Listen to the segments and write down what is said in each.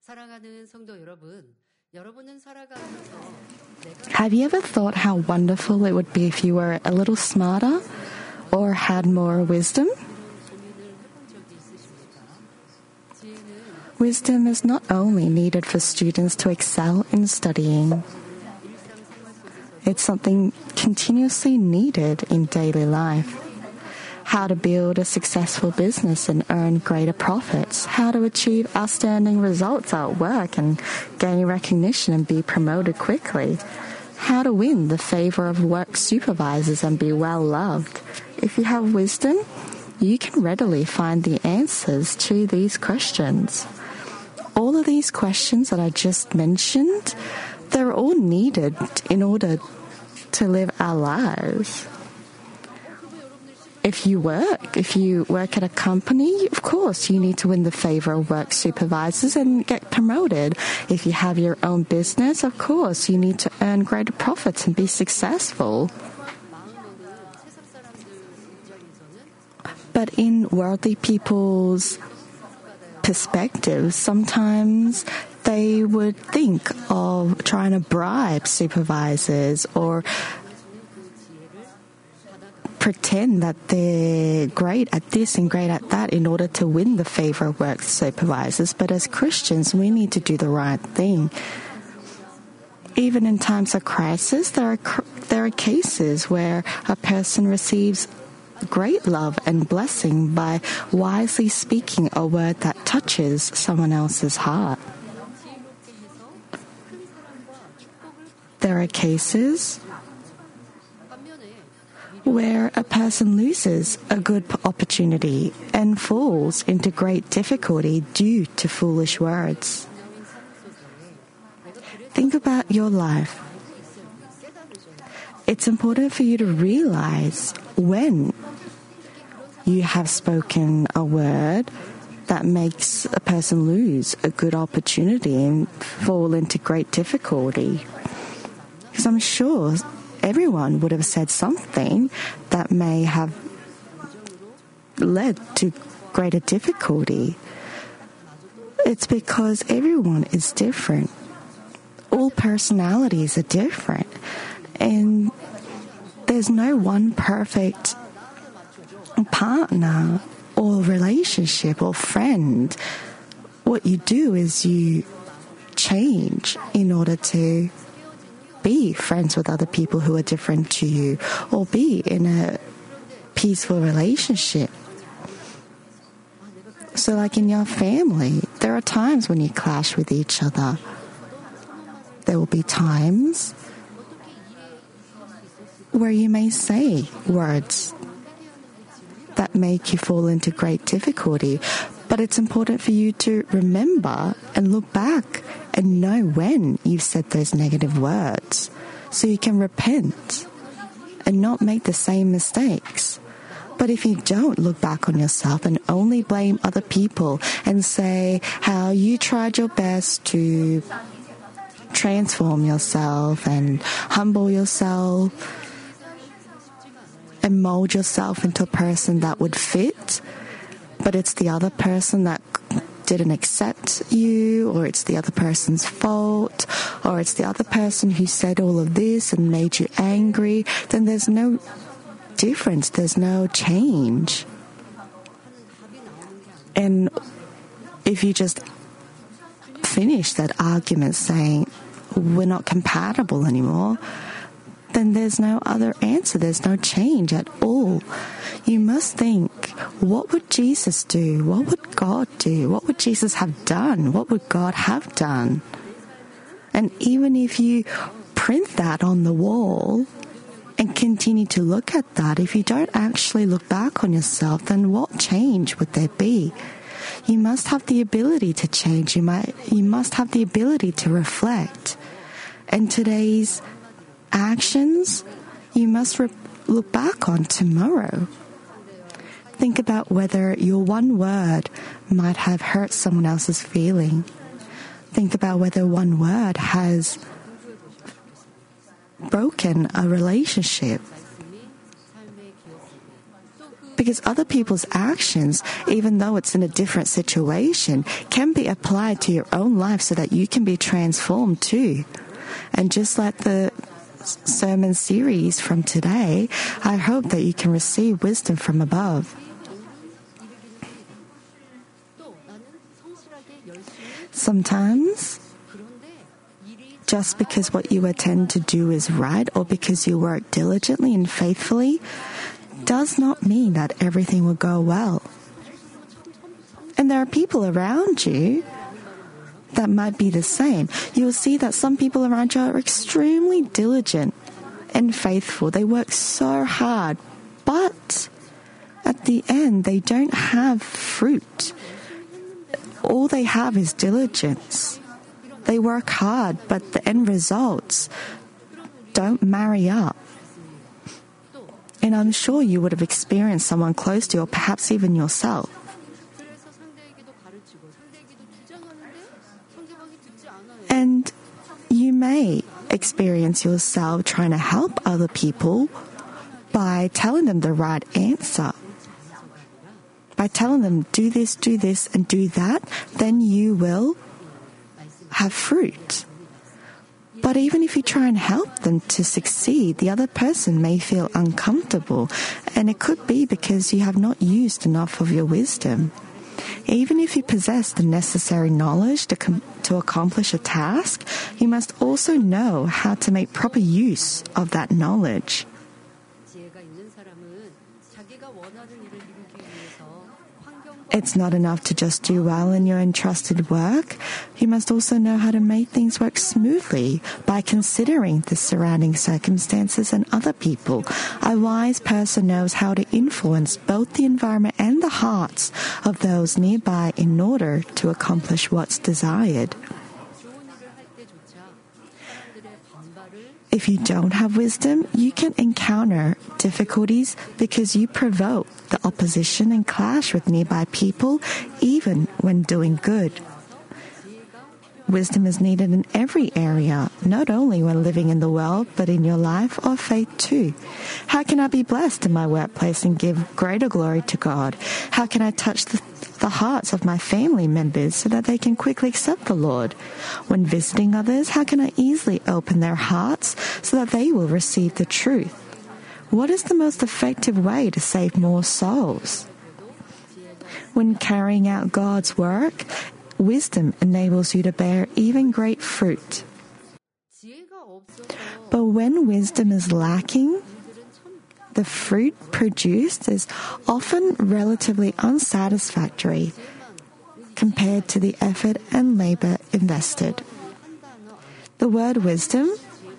사랑하는 성도 여러분, 여러분은 살아가면서 Have you ever thought how wonderful it would be if you were a little smarter or had more wisdom? Wisdom is not only needed for students to excel in studying, it's something continuously needed in daily life. How to build a successful business and earn greater profits, how to achieve outstanding results at work and gain recognition and be promoted quickly, how to win the favor of work supervisors and be well loved. If you have wisdom, you can readily find the answers to these questions. All of these questions that I just mentioned, they're all needed in order to live our lives. If you work at a company, of course, you need to win the favor of work supervisors and get promoted. If you have your own business, of course, you need to earn greater profits and be successful. But in worldly people's perspective, sometimes they would think of trying to bribe supervisors or pretend that they're great at this and great at that in order to win the favor of work supervisors. But as Christians, we need to do the right thing. Even in times of crisis, there are cases where a person receives great love and blessing by wisely speaking a word that touches someone else's heart. There are cases where a person loses a good opportunity and falls into great difficulty due to foolish words. Think about your life. It's important for you to realize when you have spoken a word that makes a person lose a good opportunity and fall into great difficulty. Because I'm sure everyone would have said something that may have led to greater difficulty. It's because everyone is different. All personalities are different. And there's no one perfect partner or relationship or friend. What you do is you change in order to be friends with other people who are different to you or be in a peaceful relationship. So like in your family, there are times when you clash with each other. There will be times where you may say words that make you fall into great difficulty. But it's important for you to remember and look back and know when you've said those negative words so you can repent and not make the same mistakes. But if you don't look back on yourself and only blame other people and say how you tried your best to transform yourself and humble yourself and mold yourself into a person that would fit, but it's the other person that didn't accept you, or it's the other person's fault, or it's the other person who said all of this and made you angry, then there's no difference, there's no change. And if you just finish that argument saying, we're not compatible anymore, then there's no other answer. There's no change at all. You must think, what would Jesus do? What would God do? What would Jesus have done? What would God have done? And even if you print that on the wall and continue to look at that, if you don't actually look back on yourself, then what change would there be? You must have the ability to change. You must have the ability to reflect. And today's actions, you must look back on tomorrow. Think about whether your one word might have hurt someone else's feeling. Think about whether one word has broken a relationship. Because other people's actions, even though it's in a different situation, can be applied to your own life so that you can be transformed too. And just like the sermon series from today, I hope that you can receive wisdom from above. Sometimes, just because what you intend to do is right or because you work diligently and faithfully does not mean that everything will go well. And there are people around you that might be the same. You will see that some people around you are extremely diligent and faithful. They work so hard, but at the end, they don't have fruit. All they have is diligence. They work hard, but the end results don't marry up. And I'm sure you would have experienced someone close to you, or perhaps even yourself. And you may experience yourself trying to help other people by telling them the right answer. By telling them, do this, and do that, then you will have fruit. But even if you try and help them to succeed, the other person may feel uncomfortable, and it could be because you have not used enough of your wisdom. Even if you possess the necessary knowledge to accomplish a task, you must also know how to make proper use of that knowledge. It's not enough to just do well in your entrusted work. You must also know how to make things work smoothly by considering the surrounding circumstances and other people. A wise person knows how to influence both the environment and the hearts of those nearby in order to accomplish what's desired. If you don't have wisdom, you can encounter difficulties because you provoke the opposition and clash with nearby people, even when doing good. Wisdom is needed in every area, not only when living in the world, but in your life or faith too. How can I be blessed in my workplace and give greater glory to God? How can I touch the hearts of my family members so that they can quickly accept the Lord? When visiting others, how can I easily open their hearts so that they will receive the truth? What is the most effective way to save more souls? When carrying out God's work, wisdom enables you to bear even great fruit. But when wisdom is lacking, the fruit produced is often relatively unsatisfactory compared to the effort and labor invested. The word wisdom,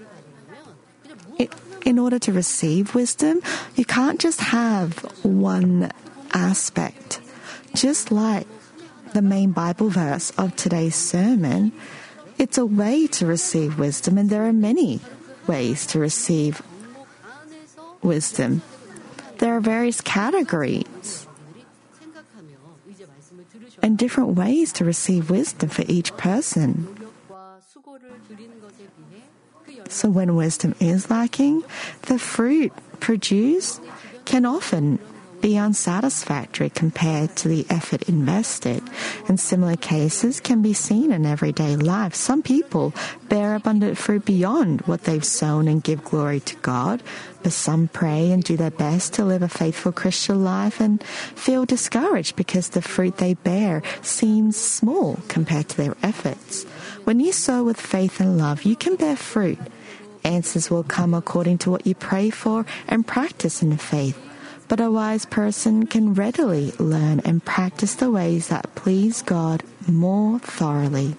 in order to receive wisdom, you can't just have one aspect. Just like the main Bible verse of today's sermon, it's a way to receive wisdom, and there are many ways to receive wisdom. There are various categories and different ways to receive wisdom for each person. So when wisdom is lacking, the fruit produced can often be unsatisfactory compared to the effort invested. And similar cases can be seen in everyday life. Some people bear abundant fruit beyond what they've sown and give glory to God, but some pray and do their best to live a faithful Christian life and feel discouraged because the fruit they bear seems small compared to their efforts. When you sow with faith and love, you can bear fruit. Answers will come according to what you pray for and practice in faith. But a wise person can readily learn and practice the ways that please God more thoroughly.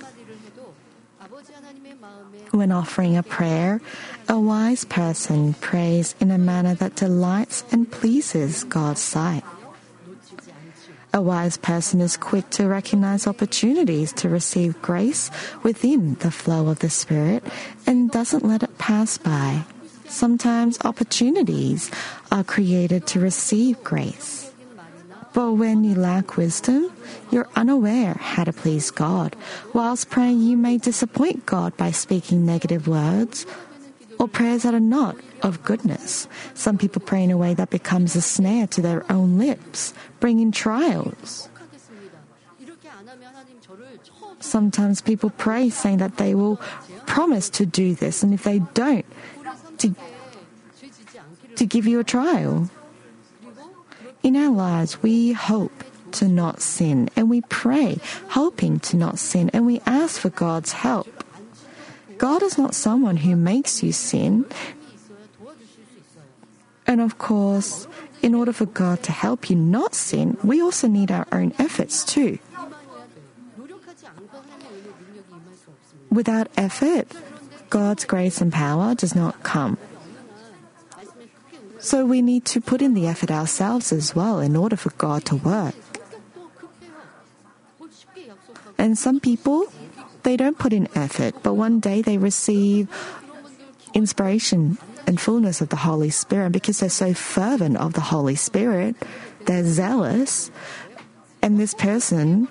When offering a prayer, a wise person prays in a manner that delights and pleases God's sight. A wise person is quick to recognize opportunities to receive grace within the flow of the Spirit and doesn't let it pass by. Sometimes opportunities are created to receive grace. But when you lack wisdom, you're unaware how to please God. Whilst praying, you may disappoint God by speaking negative words or prayers that are not of goodness. Some people pray in a way that becomes a snare to their own lips, bringing trials. Sometimes people pray saying that they will promise to do this, and if they don't, to give you a trial. In our lives, we hope to not sin, and we pray hoping to not sin, and we ask for God's help. God is not someone who makes you sin. And of course, in order for God to help you not sin, we also need our own efforts too. Without effort, God's grace and power does not come. So we need to put in the effort ourselves as well in order for God to work. And some people, they don't put in effort, but one day they receive inspiration and fullness of the Holy Spirit. And because they're so fervent of the Holy Spirit, they're zealous, and this person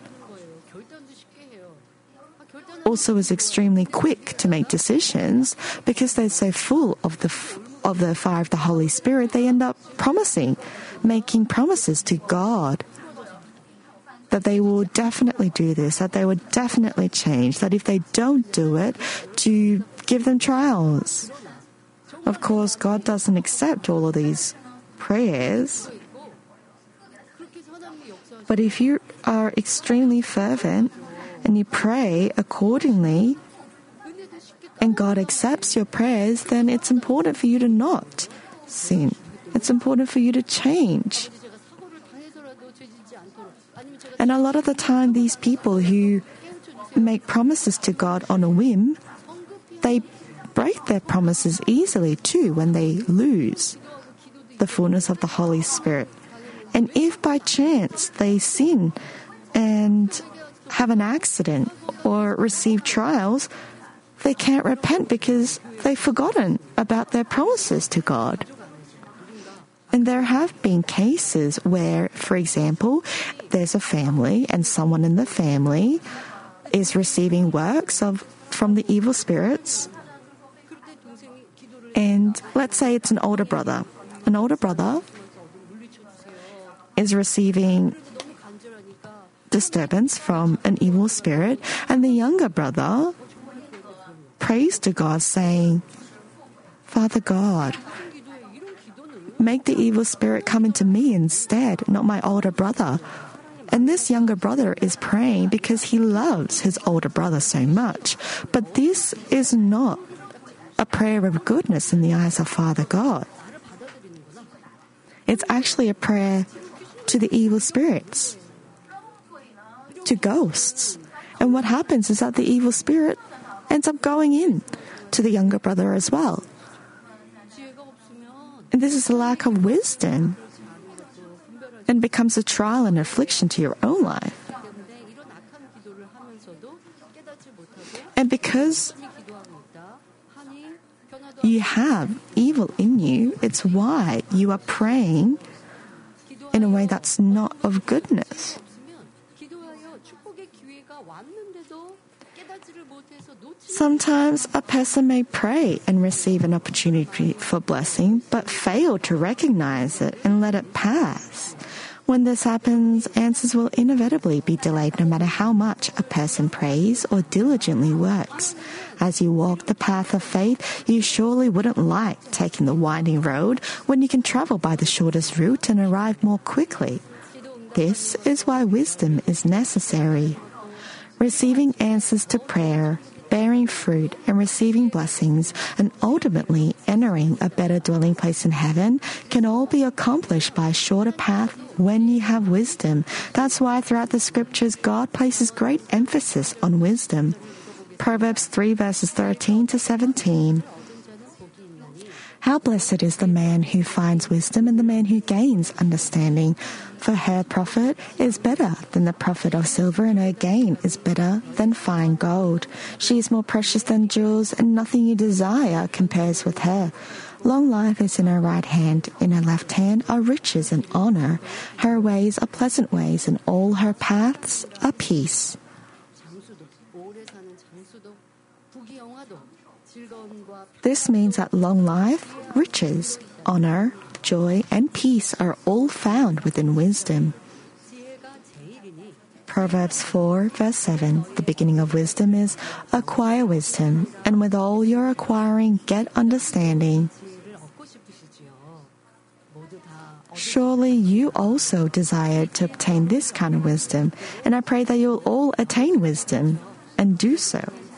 also is extremely quick to make decisions. Because they're so full of the fire of the Holy Spirit, they end up making promises to God that they will definitely do this, that they would definitely change, that if they don't do it, to give them trials. Of course, God doesn't accept all of these prayers. But if you are extremely fervent and you pray accordingly, and God accepts your prayers, then it's important for you to not sin. It's important for you to change. And a lot of the time, these people who make promises to God on a whim, they break their promises easily too when they lose the fullness of the Holy Spirit. And if by chance they sin and have an accident or receive trials, they can't repent because they've forgotten about their promises to God. And there have been cases where, for example, there's a family and someone in the family is receiving works from the evil spirits. And let's say it's an older brother. An older brother is receiving disturbance from an evil spirit, and the younger brother prays to God saying, Father God, make the evil spirit come into me instead, not my older brother. And this younger brother is praying because he loves his older brother so much. But this is not a prayer of goodness in the eyes of Father God. It's actually a prayer to the evil spirits, to ghosts. And what happens is that the evil spirit ends up going in to the younger brother as well. And this is a lack of wisdom and becomes a trial and affliction to your own life. And because you have evil in you, it's why you are praying in a way that's not of goodness. Sometimes a person may pray and receive an opportunity for blessing, but fail to recognize it and let it pass. When this happens, answers will inevitably be delayed no matter how much a person prays or diligently works. As you walk the path of faith, you surely wouldn't like taking the winding road when you can travel by the shortest route and arrive more quickly. This is why wisdom is necessary. Receiving answers to prayer, bearing fruit and receiving blessings, and ultimately entering a better dwelling place in heaven can all be accomplished by a shorter path when you have wisdom. That's why throughout the scriptures, God places great emphasis on wisdom. Proverbs 3 verses 13 to 17. How blessed is the man who finds wisdom and the man who gains understanding. For her profit is better than the profit of silver, and her gain is better than fine gold. She is more precious than jewels, and nothing you desire compares with her. Long life is in her right hand, in her left hand are riches and honor. Her ways are pleasant ways, and all her paths are peace. 부귀영화도 즐거움과 This means that long life, riches, honor, joy, and peace are all found within wisdom. 지혜가 제일이니 Proverbs 4, verse 7, the beginning of wisdom is, acquire wisdom, and with all your acquiring, get understanding. 지혜를 얻고 싶으시지요. 모두 다 Surely you also desire to obtain this kind of wisdom, and I pray that you'll all attain wisdom, and do so.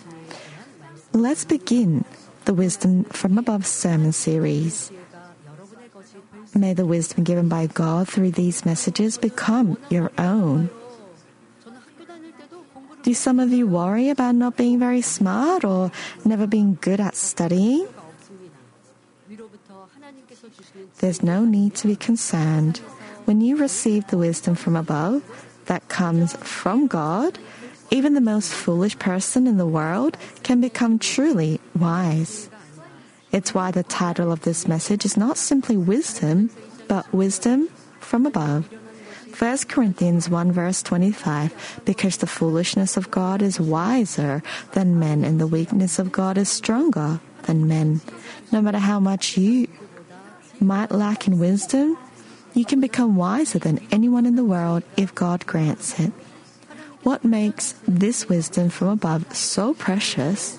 Let's begin the Wisdom from Above sermon series. 지혜가 여러분의 것이 될 수 May the wisdom given by God through these messages become your own. 저는 학교 다닐 때도 공부를 Do some of you worry about not being very smart or never being good at studying? 없습니다. 위로부터 하나님께서 주시는 There's no need to be concerned. When you receive the wisdom from above that comes from God, even the most foolish person in the world can become truly wise. It's why the title of this message is not simply wisdom, but wisdom from above. 1 Corinthians 1 verse 25, because the foolishness of God is wiser than men and the weakness of God is stronger than men. No matter how much you might lack in wisdom, you can become wiser than anyone in the world if God grants it. What makes this wisdom from above so precious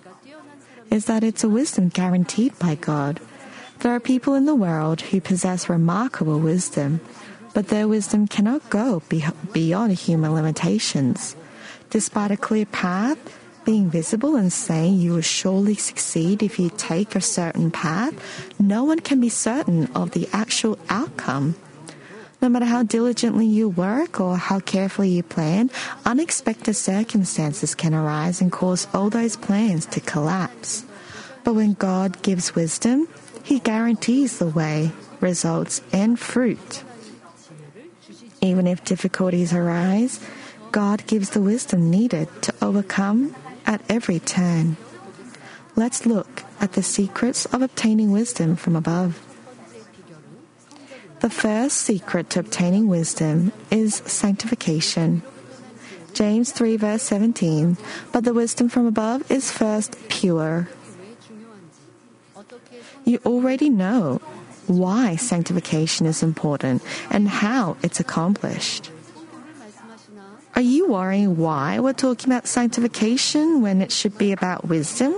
is that it's a wisdom guaranteed by God. There are people in the world who possess remarkable wisdom, but their wisdom cannot go beyond human limitations. Despite a clear path being visible and saying you will surely succeed if you take a certain path, no one can be certain of the actual outcome. No matter how diligently you work or how carefully you plan, unexpected circumstances can arise and cause all those plans to collapse. But when God gives wisdom, He guarantees the way, results, and fruit. Even if difficulties arise, God gives the wisdom needed to overcome at every turn. Let's look at the secrets of obtaining wisdom from above. The first secret to obtaining wisdom is sanctification. James 3 verse 17, but the wisdom from above is first pure. You already know why sanctification is important and how it's accomplished. Are you worrying why we're talking about sanctification when it should be about wisdom?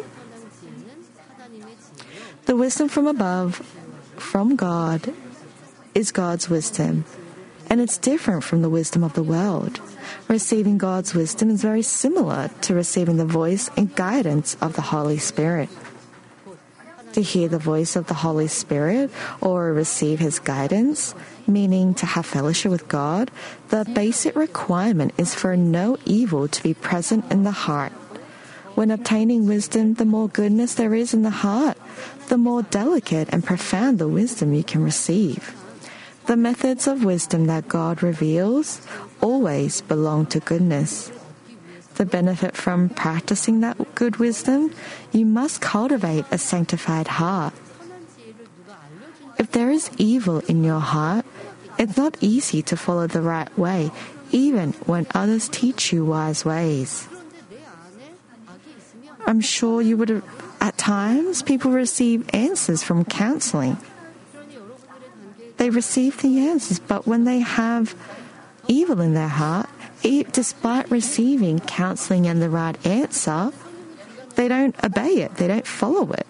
The wisdom from above, from God, is God's wisdom, and it's different from the wisdom of the world. Receiving God's wisdom is very similar to receiving the voice and guidance of the Holy Spirit. To hear the voice of the Holy Spirit or receive His guidance, meaning to have fellowship with God, the basic requirement is for no evil to be present in the heart. When obtaining wisdom, the more goodness there is in the heart, the more delicate and profound the wisdom you can receive. The methods of wisdom that God reveals always belong to goodness. To benefit from practicing that good wisdom, you must cultivate a sanctified heart. If there is evil in your heart, it's not easy to follow the right way, even when others teach you wise ways. I'm sure you would have, at times, people receive answers from counseling. They receive the answers, but when they have evil in their heart, despite receiving counseling and the right answer, they don't obey it, they don't follow it.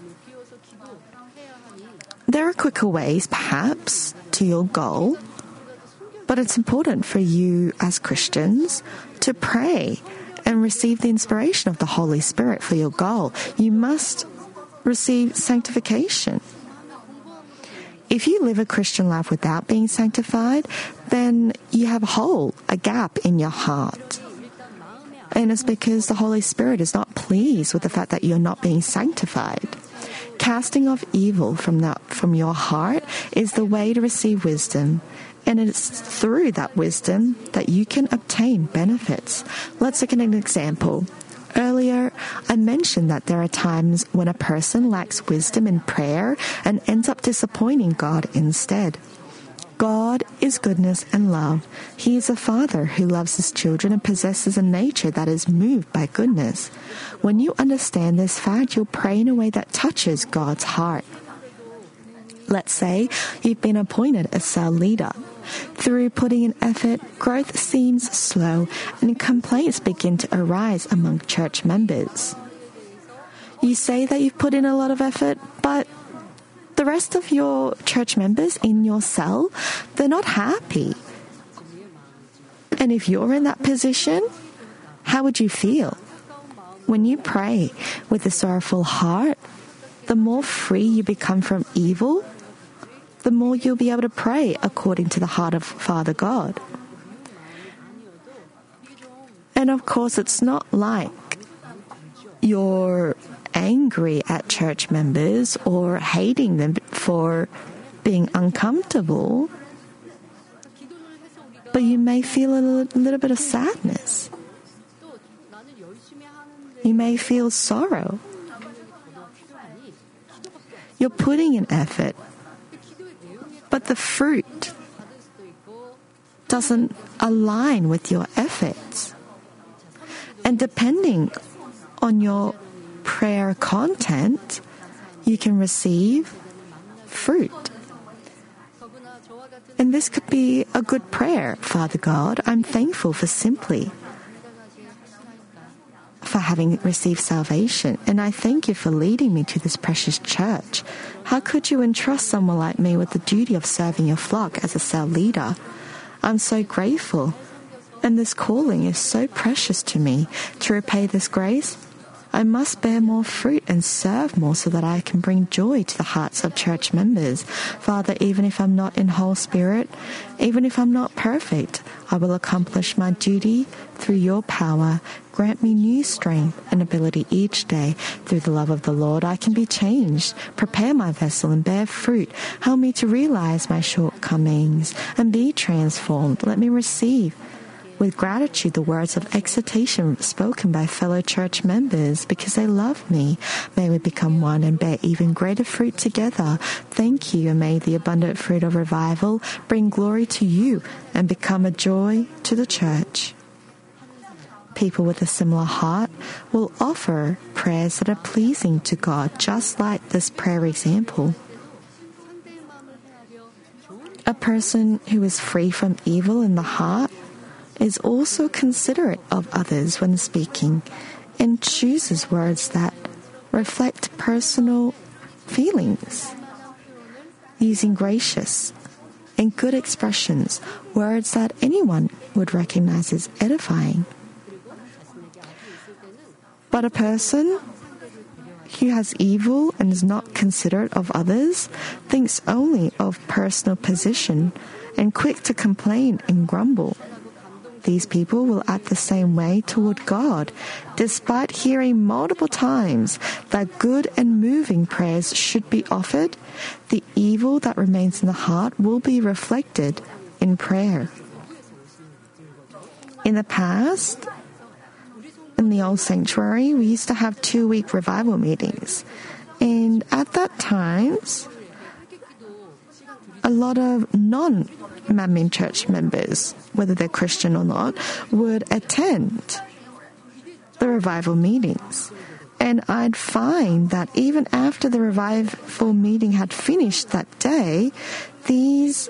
There are quicker ways, perhaps, to your goal, but it's important for you as Christians to pray and receive the inspiration of the Holy Spirit for your goal. You must receive sanctification. If you live a Christian life without being sanctified, then you have a hole, a gap in your heart. And it's because the Holy Spirit is not pleased with the fact that you're not being sanctified. Casting off evil from your heart is the way to receive wisdom. And it's through that wisdom that you can obtain benefits. Let's look at an example. Earlier, I mentioned that there are times when a person lacks wisdom in prayer and ends up disappointing God instead. God is goodness and love. He is a father who loves his children and possesses a nature that is moved by goodness. When you understand this fact, you'll pray in a way that touches God's heart. Let's say you've been appointed a cell leader. Through putting in effort, growth seems slow and complaints begin to arise among church members. You say that you've put in a lot of effort, but the rest of your church members in your cell, they're not happy. And if you're in that position, how would you feel? When you pray with a sorrowful heart, the more free you become from evil, the more you'll be able to pray according to the heart of Father God. And of course, it's not like you're angry at church members or hating them for being uncomfortable, but you may feel a little bit of sadness. You may feel sorrow. You're putting in effort, but the fruit doesn't align with your efforts. And depending on your prayer content, you can receive fruit. And this could be a good prayer. Father God, I'm thankful for having received salvation, and I thank you for leading me to this precious church. How could you entrust someone like me with the duty of serving your flock as a cell leader? I'm so grateful, and this calling is so precious to me. To repay this grace, I must bear more fruit and serve more so that I can bring joy to the hearts of church members. Father, even if I'm not in whole spirit, even if I'm not perfect, I will accomplish my duty through your power. Grant me new strength and ability each day. Through the love of the Lord, I can be changed. Prepare my vessel and bear fruit. Help me to realize my shortcomings and be transformed. Let me receive with gratitude the words of exhortation spoken by fellow church members because they love me. May we become one and bear even greater fruit together. Thank you, and may the abundant fruit of revival bring glory to you and become a joy to the church. People with a similar heart will offer prayers that are pleasing to God, just like this prayer example. A person who is free from evil in the heart is also considerate of others when speaking and chooses words that reflect personal feelings, using gracious and good expressions, words that anyone would recognize as edifying. But a person who has evil and is not considerate of others thinks only of personal position and quick to complain and grumble. These people will act the same way toward God, despite hearing multiple times that good and moving prayers should be offered. The evil that remains in the heart will be reflected in prayer. In the past, in the old sanctuary, we used to have 2-week revival meetings. And at that times, a lot of non-Manmin church members, whether they're Christian or not, would attend the revival meetings. And I'd find that even after the revival meeting had finished that day, these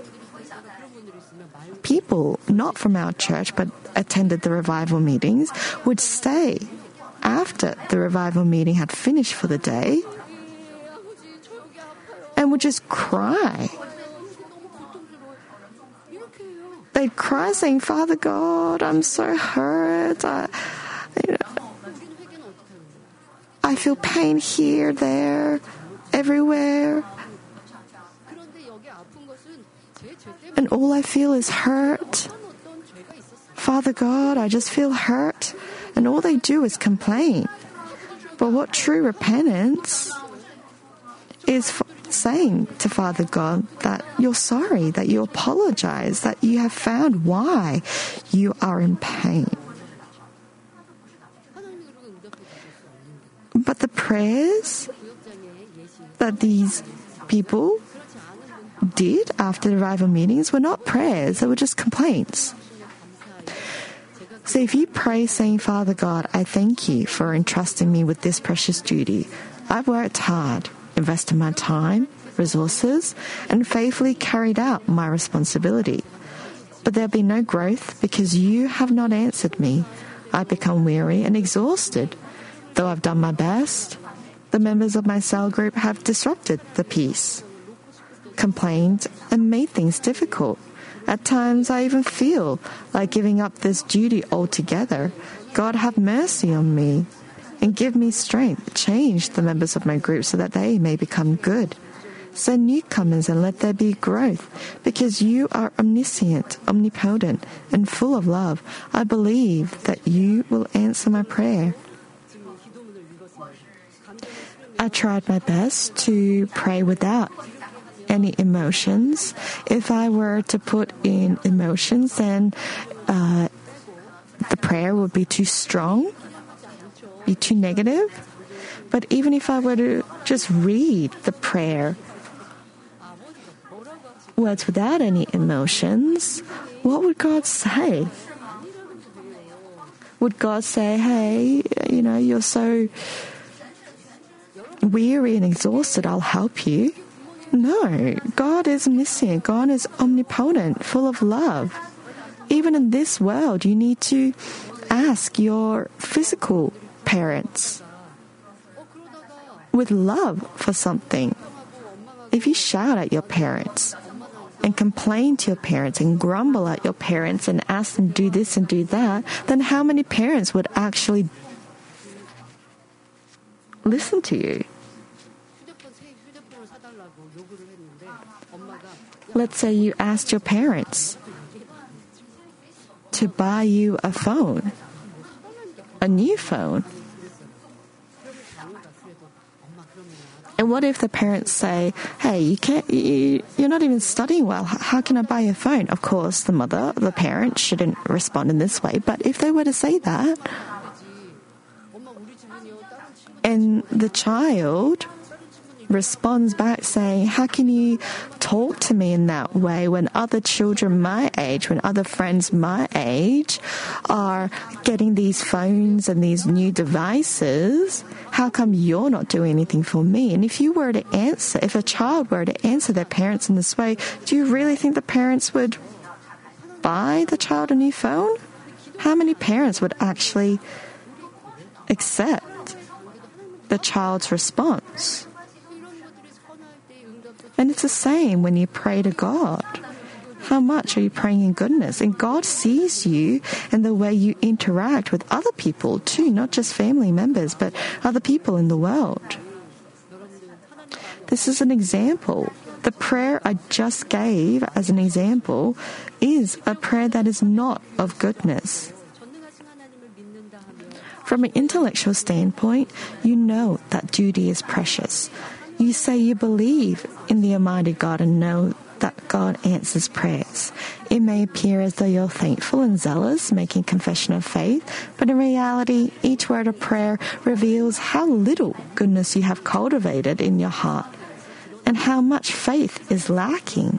people, not from our church, but attended the revival meetings, would stay after the revival meeting had finished for the day and would just cry. They'd cry saying, Father God, I'm so hurt. I feel pain here, there, everywhere. And all I feel is hurt. Father God, I just feel hurt. And all they do is complain. But what true repentance is saying to Father God that you're sorry, that you apologize, that you have found why you are in pain. But the prayers that these people did after the rival meetings were not prayers, they were just complaints. So if you pray saying, Father God, I thank you for entrusting me with this precious duty. I've worked hard, invested my time, resources, and faithfully carried out my responsibility. But there'll be no growth because you have not answered me. I've become weary and exhausted. Though I've done my best, the members of my cell group have disrupted the peace, complained, and made things difficult. At times, I even feel like giving up this duty altogether. God, have mercy on me and give me strength. Change the members of my group so that they may become good. Send newcomers and let there be growth. Because you are omniscient, omnipotent, and full of love, I believe that you will answer my prayer. I tried my best to pray without any emotions. If I were to put in emotions, then the prayer would be too strong, be too negative. But even if I were to just read the prayer, words without any emotions, what would God say? Would God say, hey, you're so weary and exhausted, I'll help you? No, God is omniscient. God is omnipotent, full of love. Even in this world, you need to ask your physical parents with love for something. If you shout at your parents and complain to your parents and grumble at your parents and ask them to do this and do that, then how many parents would actually listen to you? Let's say you asked your parents to buy you a phone, a new phone. And what if the parents say, hey, you're not even studying well. How can I buy you a phone? Of course, the parent shouldn't respond in this way. But if they were to say that, and the child responds back saying, how can you talk to me in that way when other children my age, when other friends my age are getting these phones and these new devices? How come you're not doing anything for me? And if a child were to answer their parents in this way, do you really think the parents would buy the child a new phone? How many parents would actually accept the child's response? And it's the same when you pray to God. How much are you praying in goodness? And God sees you and the way you interact with other people too, not just family members, but other people in the world. This is an example. The prayer I just gave as an example is a prayer that is not of goodness. From an intellectual standpoint, you know that duty is precious. You say you believe in the Almighty God and know that God answers prayers. It may appear as though you're thankful and zealous, making confession of faith, but in reality, each word of prayer reveals how little goodness you have cultivated in your heart and how much faith is lacking.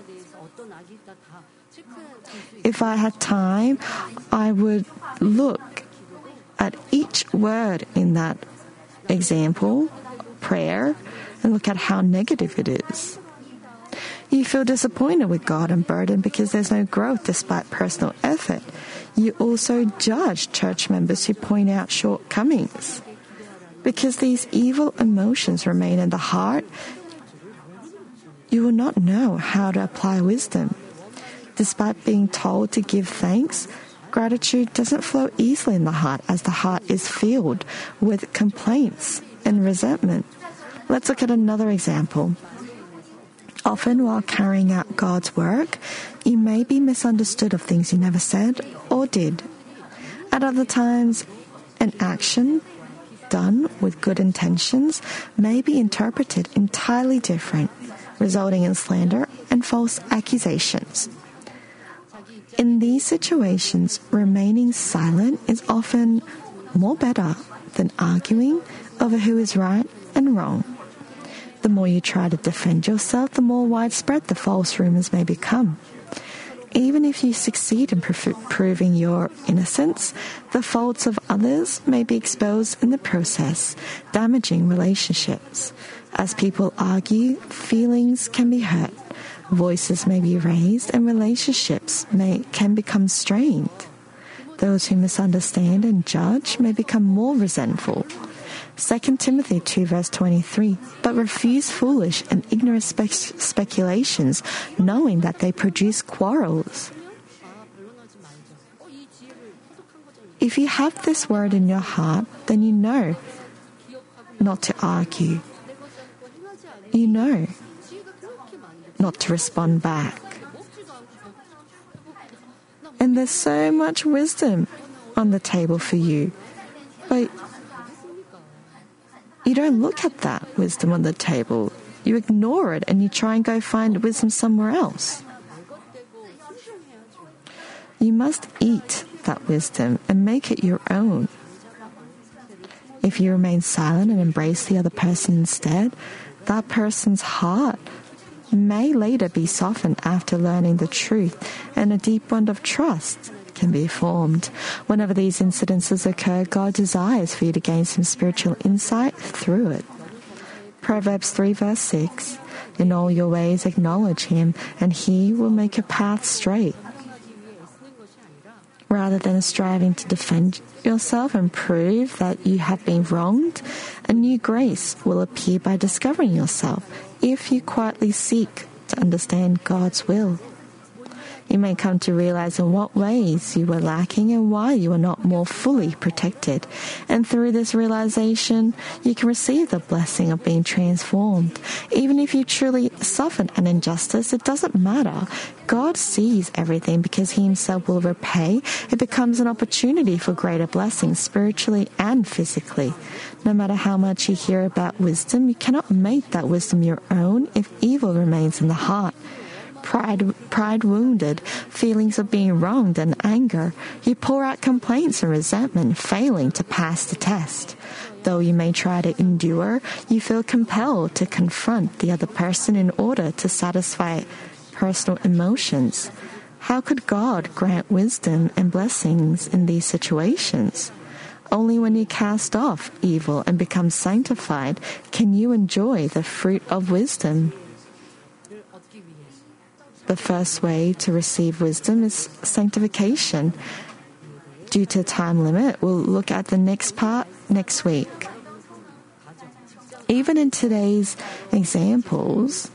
If I had time, I would look at each word in that example, prayer, and look at how negative it is. You feel disappointed with God and burdened because there's no growth despite personal effort. You also judge church members who point out shortcomings. Because these evil emotions remain in the heart, you will not know how to apply wisdom. Despite being told to give thanks, gratitude doesn't flow easily in the heart as the heart is filled with complaints and resentment. Let's look at another example. Often while carrying out God's work, you may be misunderstood of things you never said or did. At other times, an action done with good intentions may be interpreted entirely different, resulting in slander and false accusations. In these situations, remaining silent is often more better than arguing over who is right and wrong. The more you try to defend yourself, the more widespread the false rumors may become. Even if you succeed in proving your innocence, the faults of others may be exposed in the process, damaging relationships. As people argue, feelings can be hurt, voices may be raised, and relationships can become strained. Those who misunderstand and judge may become more resentful. 2 Timothy 2 verse 23, but refuse foolish and ignorant speculations, knowing that they produce quarrels. If you have this word in your heart, then you know not to argue. You know not to respond back. And there's so much wisdom on the table for you, but you don't look at that wisdom on the table. You ignore it and you try and go find wisdom somewhere else. You must eat that wisdom and make it your own. If you remain silent and embrace the other person instead, that person's heart may later be softened after learning the truth, and a deep bond of trust can be formed. Whenever these incidences occur, God desires for you to gain some spiritual insight through it. Proverbs 3 verse 6, in all your ways acknowledge Him, and He will make your path straight. Rather than striving to defend yourself and prove that you have been wronged, a new grace will appear by discovering yourself if you quietly seek to understand God's will. You may come to realize in what ways you were lacking and why you were not more fully protected. And through this realization, you can receive the blessing of being transformed. Even if you truly suffered an injustice, it doesn't matter. God sees everything because He Himself will repay. It becomes an opportunity for greater blessings spiritually and physically. No matter how much you hear about wisdom, you cannot make that wisdom your own if evil remains in the heart. Pride wounded, feelings of being wronged and anger. You pour out complaints and resentment, failing to pass the test. Though you may try to endure, you feel compelled to confront the other person in order to satisfy personal emotions. How could God grant wisdom and blessings in these situations? Only when you cast off evil and become sanctified can you enjoy the fruit of wisdom. The first way to receive wisdom is sanctification. Due to time limit, we'll look at the next part next week. Even in today's examples,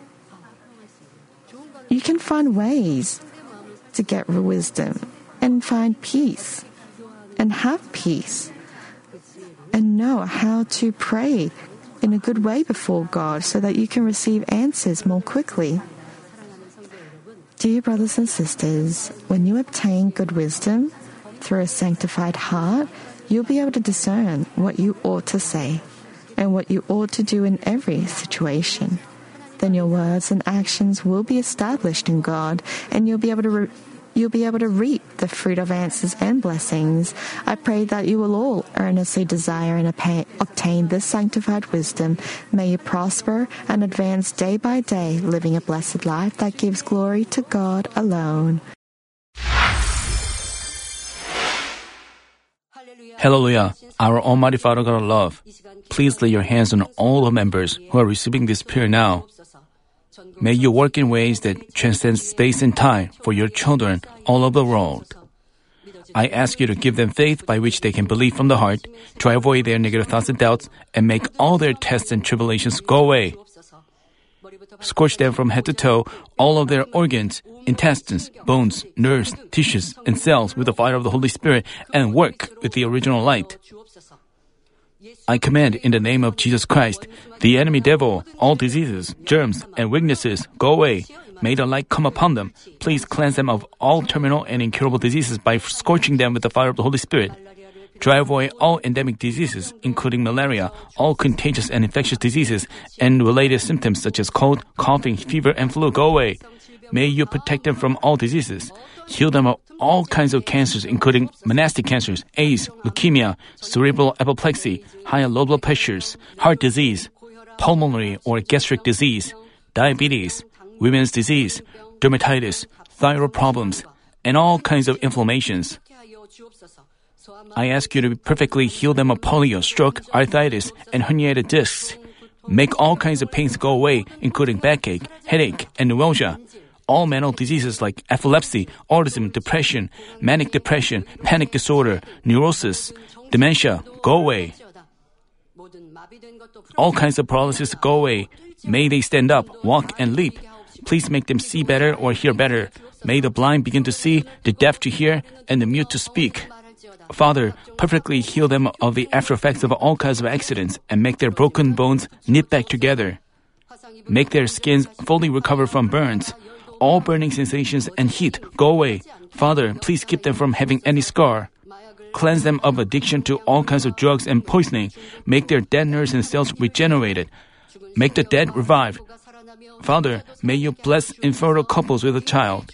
you can find ways to get wisdom and find peace and have peace and know how to pray in a good way before God so that you can receive answers more quickly. Dear brothers and sisters, when you obtain good wisdom through a sanctified heart, you'll be able to discern what you ought to say and what you ought to do in every situation. Then your words and actions will be established in God, and you'll be able to reap the fruit of answers and blessings. I pray that you will all earnestly desire and obtain this sanctified wisdom. May you prosper and advance day by day, living a blessed life that gives glory to God alone. Hallelujah, our Almighty Father God of love, please lay your hands on all the members who are receiving this prayer now. May you work in ways that transcend space and time for your children all over the world. I ask you to give them faith by which they can believe from the heart, to avoid their negative thoughts and doubts, and make all their tests and tribulations go away. Scorch them from head to toe, all of their organs, intestines, bones, nerves, tissues, and cells with the fire of the Holy Spirit, and work with the original light. I command in the name of Jesus Christ, the enemy devil, all diseases, germs, and weaknesses, go away. May the light come upon them. Please cleanse them of all terminal and incurable diseases by scorching them with the fire of the Holy Spirit. Drive away all endemic diseases, including malaria, all contagious and infectious diseases, and related symptoms such as cold, coughing, fever, and flu, go away. May you protect them from all diseases. Heal them of all kinds of cancers, including monastic cancers, AIDS, leukemia, cerebral apoplexy, high and low blood pressures, heart disease, pulmonary or gastric disease, diabetes, women's disease, dermatitis, thyroid problems, and all kinds of inflammations. I ask you to perfectly heal them of polio, stroke, arthritis, and herniated discs. Make all kinds of pains go away, including backache, headache, and neuralgia. All mental diseases like epilepsy, autism, depression, manic depression, panic disorder, neurosis, dementia, go away. All kinds of paralysis go away. May they stand up, walk, and leap. Please make them see better or hear better. May the blind begin to see, the deaf to hear, and the mute to speak. Father, perfectly heal them of the after effects of all kinds of accidents and make their broken bones knit back together. Make their skins fully recover from burns. All burning sensations and heat go away. Father, please keep them from having any scar. Cleanse them of addiction to all kinds of drugs and poisoning. Make their dead nerves and cells regenerated. Make the dead revive. Father, may you bless infertile couples with a child.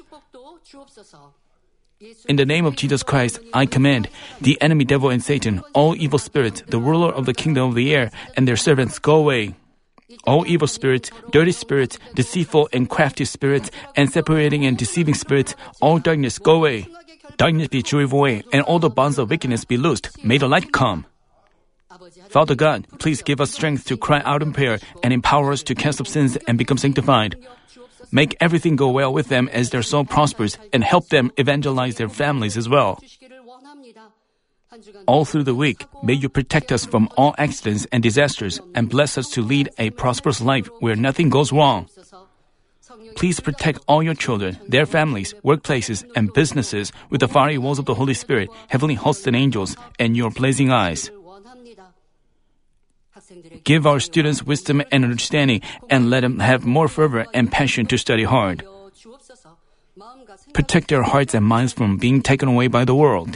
In the name of Jesus Christ, I command the enemy devil and Satan, all evil spirits, the ruler of the kingdom of the air, and their servants go away. All evil spirits, dirty spirits, deceitful and crafty spirits, and separating and deceiving spirits, all darkness go away. Darkness be driven away, and all the bonds of wickedness be loosed. May the light come. Father God, please give us strength to cry out in prayer and empower us to cast off sins and become sanctified. Make everything go well with them as their soul prospers and help them evangelize their families as well. All through the week, may you protect us from all accidents and disasters and bless us to lead a prosperous life where nothing goes wrong. Please protect all your children, their families, workplaces, and businesses with the fiery walls of the Holy Spirit, heavenly hosts and angels, and your blazing eyes. Give our students wisdom and understanding and let them have more fervor and passion to study hard. Protect their hearts and minds from being taken away by the world.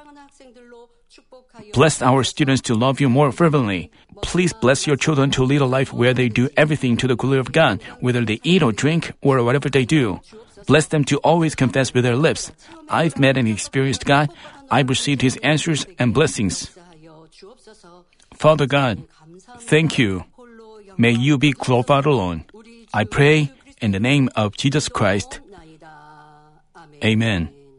Bless our students to love you more fervently. Please bless your children to lead a life where they do everything to the glory of God, whether they eat or drink or whatever they do. Bless them to always confess with their lips, I've met and experienced God. I've received His answers and blessings. Father God, thank you. May you be glorified alone. I pray in the name of Jesus Christ. Amen.